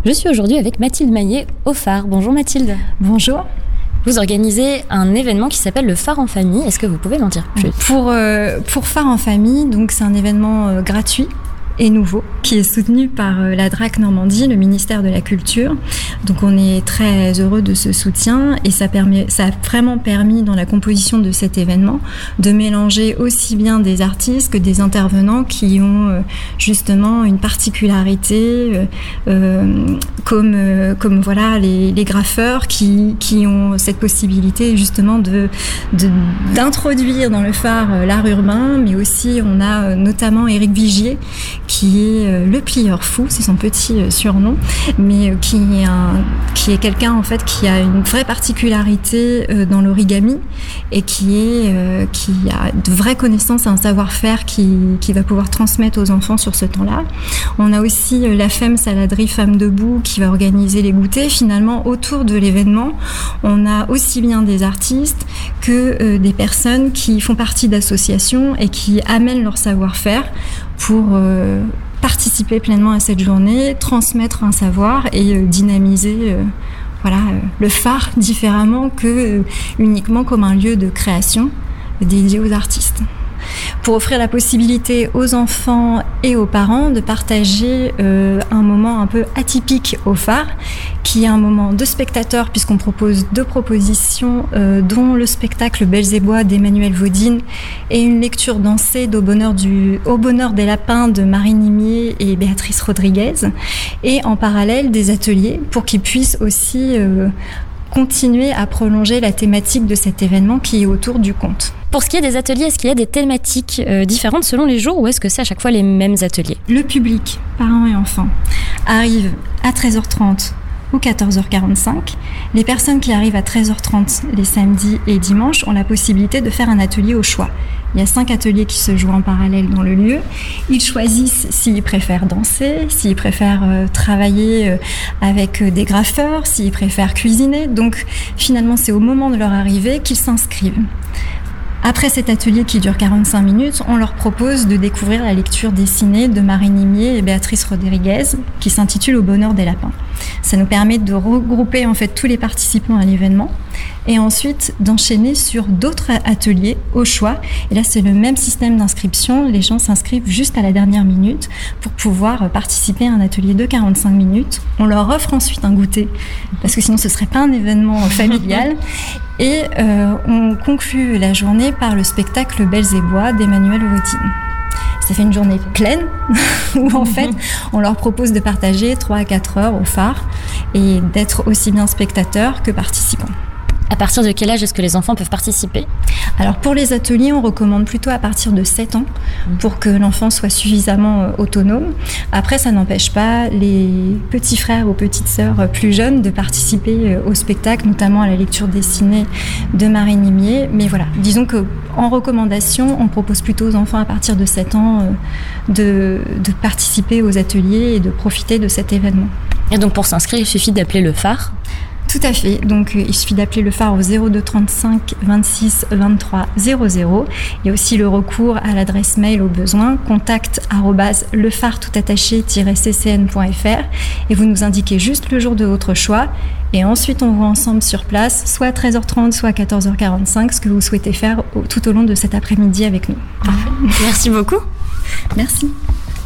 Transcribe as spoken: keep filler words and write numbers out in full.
Je suis aujourd'hui avec Mathilde Maillet au Phare. Bonjour Mathilde. Bonjour. Vous organisez un événement qui s'appelle le Phare en famille. Est-ce que vous pouvez m'en dire plus ? Pour, euh, pour Phare en famille, donc c'est un événement euh, gratuit et nouveau qui est soutenu par euh, la D R A C Normandie, le ministère de la Culture. Donc on est très heureux de ce soutien et ça, permet, ça a vraiment permis dans la composition de cet événement de mélanger aussi bien des artistes que des intervenants qui ont euh, justement une particularité euh, euh, comme, euh, comme voilà, les, les graffeurs qui, qui ont cette possibilité justement de, de, d'introduire dans le Phare euh, l'art urbain, mais aussi on a euh, notamment Éric Vigier qui est euh, le plieur fou, c'est son petit euh, surnom, mais euh, qui est un, qui est quelqu'un en fait qui a une vraie particularité euh, dans l'origami et qui est euh, qui a de vraies connaissances et un savoir-faire qui qui va pouvoir transmettre aux enfants sur ce temps-là. On a aussi euh, la F E M Saladerie Femmes Debout qui va organiser les goûters. Finalement, autour de l'événement, on a aussi bien des artistes que euh, des personnes qui font partie d'associations et qui amènent leur savoir-faire pour euh, participer pleinement à cette journée, transmettre un savoir et euh, dynamiser euh, voilà, euh, le Phare différemment que euh, uniquement comme un lieu de création dédié aux artistes. Pour offrir la possibilité aux enfants et aux parents de partager euh, un moment un peu atypique au Phare, qui est un moment de spectateurs, puisqu'on propose deux propositions, euh, dont le spectacle Belzébois d'Emmanuel Vaudine et une lecture dansée d'Au bonheur, du, Au bonheur des lapins de Marie Nimier et Béatrice Rodriguez, et en parallèle des ateliers pour qu'ils puissent aussi euh, continuer à prolonger la thématique de cet événement qui est autour du conte. Pour ce qui est des ateliers, est-ce qu'il y a des thématiques euh, différentes selon les jours ou est-ce que c'est à chaque fois les mêmes ateliers ? Le public, parents et enfants, arrive à treize heures trente ou quatorze heures quarante-cinq. Les personnes qui arrivent à treize heures trente les samedis et dimanches ont la possibilité de faire un atelier au choix. Il y a cinq ateliers qui se jouent en parallèle dans le lieu. Ils choisissent s'ils préfèrent danser, s'ils préfèrent euh, travailler euh, avec euh, des graffeurs, s'ils préfèrent cuisiner. Donc finalement, c'est au moment de leur arrivée qu'ils s'inscrivent. Après cet atelier qui dure quarante-cinq minutes, on leur propose de découvrir la lecture dessinée de Marie Nimier et Béatrice Rodriguez qui s'intitule Au bonheur des lapins. Ça nous permet de regrouper en fait tous les participants à l'événement et ensuite d'enchaîner sur d'autres ateliers au choix. Et là, c'est le même système d'inscription. Les gens s'inscrivent juste à la dernière minute pour pouvoir participer à un atelier de quarante-cinq minutes. On leur offre ensuite un goûter parce que sinon ce serait pas un événement familial. Et euh, on conclut la journée par le spectacle Belzébois d'Emmanuel Vaudine. Ça fait une journée pleine où en fait on leur propose de partager trois à quatre heures au Phare et d'être aussi bien spectateurs que participants. À partir de quel âge est-ce que les enfants peuvent participer ? Alors pour les ateliers, on recommande plutôt à partir de sept ans pour que l'enfant soit suffisamment euh, autonome. Après, ça n'empêche pas les petits frères ou petites sœurs euh, plus jeunes de participer euh, au spectacle, notamment à la lecture dessinée de Marie Nimier. Mais voilà, disons qu'en recommandation, on propose plutôt aux enfants à partir de sept ans euh, de, de participer aux ateliers et de profiter de cet événement. Et donc pour s'inscrire, il suffit d'appeler le Phare ? Tout à fait. Donc, euh, il suffit d'appeler le Phare au zéro deux trente-cinq vingt-six vingt-trois zéro zéro. Il y a aussi le recours à l'adresse mail au besoin, contact arobase lephare tout attaché c c n point f r et vous nous indiquez juste le jour de votre choix. Et ensuite, on voit ensemble sur place, soit à treize heures trente, soit à quatorze heures quarante-cinq, ce que vous souhaitez faire au, tout au long de cet après-midi avec nous. Parfait. Merci beaucoup. Merci.